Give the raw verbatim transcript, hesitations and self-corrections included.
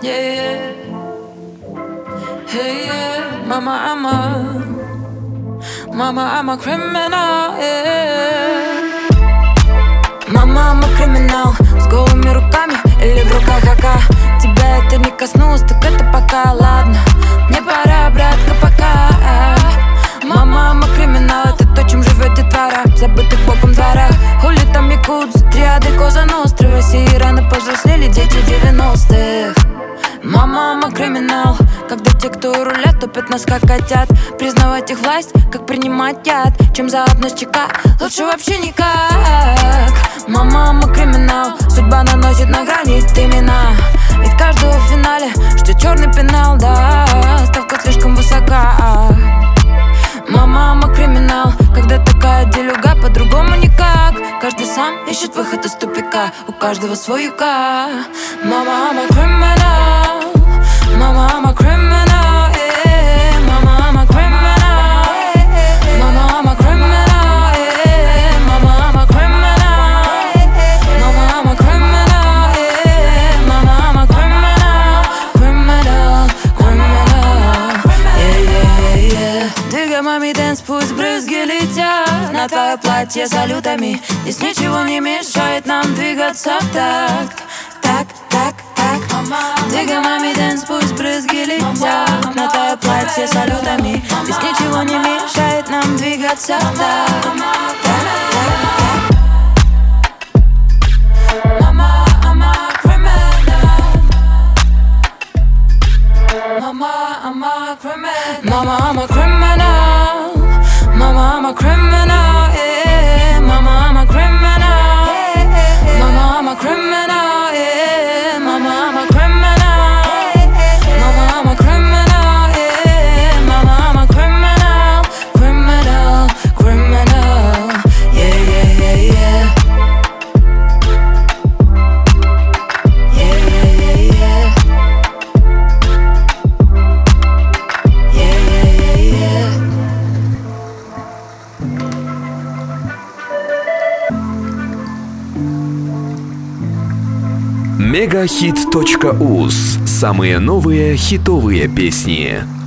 yeah, yeah. Hey, yeah. Mama, I'm a, mama, I'm a criminal, yeah. Мама, I'm a criminal. С голыми руками или в руках А К. Тебя это не коснулось, так это пока. Ладно, мне пора, братка, пока. Мама, I'm a criminal. Это то, чем живет детвора в забытых боком дворах. Хули там якудзы, триады, Коза Ностры. В России рано повзрослели дети девяностых. Мама, I'm a criminal. Когда те, кто у руля, топят нас как котят. Признавать их власть, как принимать яд. Чем заодно с ЧК, лучше вообще никак. Мама, I'm a criminal. Судьба наносит на гранит имена. Ведь в каждого в финале ждет черный пенал, да. Ставка слишком высока. Мама, I'm a criminal. Когда такая делюга, по-другому никак. Каждый сам ищет выход из тупика. У каждого свой юка. Мама, I'm a criminal. Mama, I'm a criminal, yeah. Mama, I'm a criminal. Mama, I'm a criminal, yeah. Mama, I'm a criminal. Mama, I'm a criminal, yeah. Mama, I'm a criminal. Criminal, criminal, yeah, yeah, yeah. Двигай, мами, дэнс, пусть брызги летят на твое платье салютами. Здесь ничего не мешает нам двигаться в такт. Так, так, так. Двигай, мами, дэнс, пусть брызги летят на твое платье салютами. Здесь ничего не мешает нам двигаться в такт. Так, так, так. Мама, I'm a criminal. Мама, I'm a criminal. Mama, I'm a criminal. Mama, I'm a criminal, yeah. Mama, I'm a criminal. Mama, I'm a criminal, yeah. Mama, I'm a criminal. Mama, I'm a criminal, yeah. Mama, I'm a criminal. Criminal, criminal, yeah, yeah, yeah, yeah. Yeah, yeah, yeah, yeah. Yeah, yeah, yeah, yeah. Мегахит точка уз. Самые новые хитовые песни.